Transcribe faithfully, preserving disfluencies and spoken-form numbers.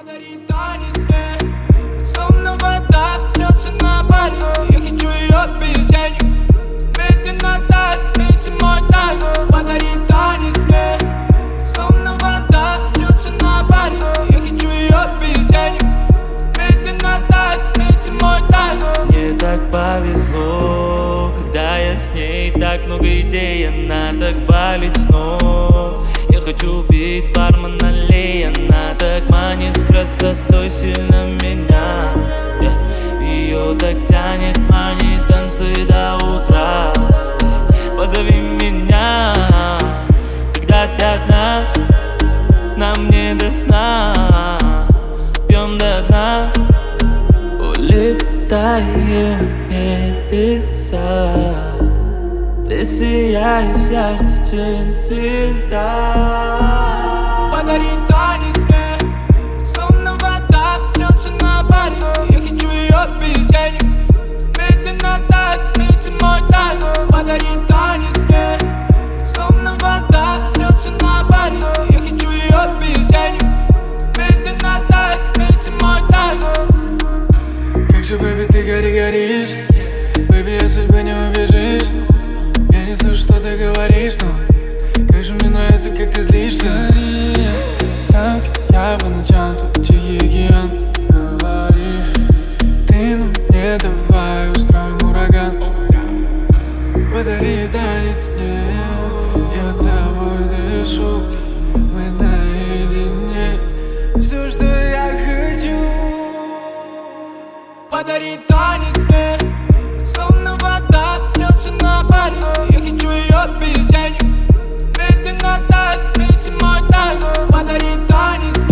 Подари танец мне, словно вода льется на баре. Я хочу ее без денег, медленно тает вместе мой тайм. Подари танец мне, словно вода льется на баре. Я хочу ее без денег, медленно тает вместе мой тайм. Мне так повезло, когда я с ней, так много идей, она так валит с ног. Я хочу видеть бармен налей, она так манит красотой сильно меня. yeah. Ее так тянет, манит танцы до утра. yeah. Позови меня, когда ты одна, нам не до сна. Пьем до дна, улетаем в небеса. Ты сияешь ярче, чем звезда. Подари танец мне, словно вода льется на баре. Я хочу ее без денег, медленно тает вместе мой тайм. Подари танец мне, словно вода льется на баре. Я хочу ее без денег, медленно тает вместе мой тайм. Как же, бэби, ты гори, горишь. Бэби, я судьбы не убежишь. Я не слышу, что ты говоришь, но как же мне нравится, как ты злишься. Гори, там, где я по ночам, тут Тихий океан. Говори, ты на мне, давай устроим ураган. Подари танец мне, я тобой дышу. Мы наедине, все, что я хочу. Подари танец мне, словно вода льется на баре. Я хочу ее без денег, медленно тает вместе мой тайм. Подари танец